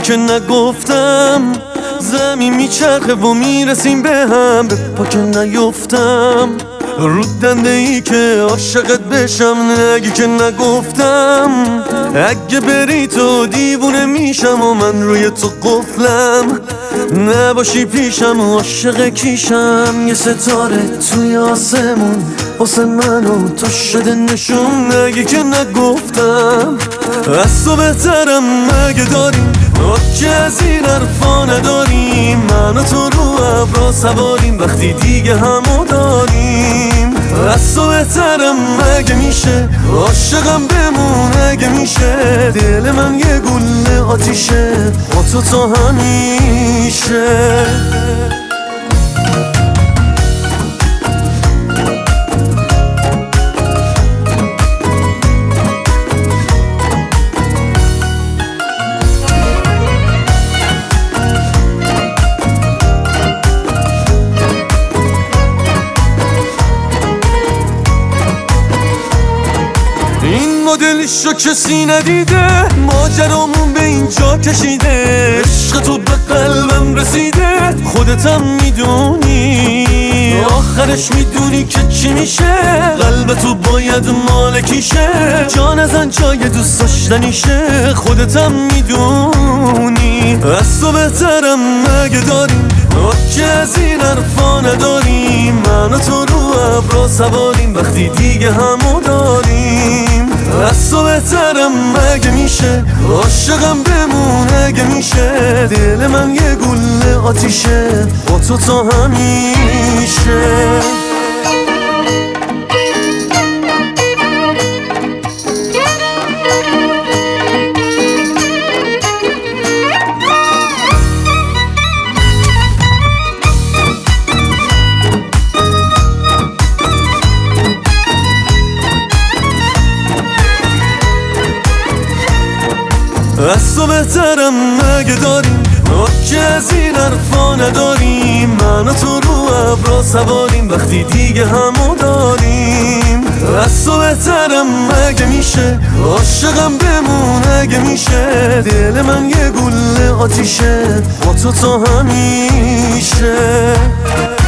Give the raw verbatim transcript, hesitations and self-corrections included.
که نگفتم زمین میچرخه و میرسیم به هم، به پا که نیفتم رو دنده ای که عاشقت بشم. نگی که نگفتم اگه بری تو دیوونه میشم و من روی تو قفلم. نباشی پیشم و عاشق کیشم، یه ستاره توی آسمون واسه من و تو شده نشون. نگی که نگفتم از تو بهترم مگه داریم ما که از این حرفا نداریم. من و تو رو ابرا سواریم وقتی دیگه همو داریم. از تو بهترم مگه میشه عاشقم بمون اگه میشه. دل من یه گله آتیشه با تو تا همیشه. این مدلشو کسی ندیده، ماجرامون به اینجا کشیده. عشق تو به قلبم رسیده، خودتم میدونی آخرش میدونی که چی میشه. قلب تو باید مالکیشه، جا نزن جای دوست داشتنیشه. خودتم میدونی از تو بهترم مگه داریم ما که از این حرفا نداریم. من و تو رو ابرا سواریم وقتی دیگه همو داریم. از تو بهترم مگه میشه عاشقم بمون اگه میشه. دل من یه گله آتیشه با تو تا همیشه. از تو بهترم مگه داریم ما که از این حرفا نداریم. من و تو رو ابرا سواریم وقتی دیگه همو داریم. از تو بهترم مگه میشه عاشقم بمون اگه میشه. دل من یه گله آتیشه با تو تا همیشه.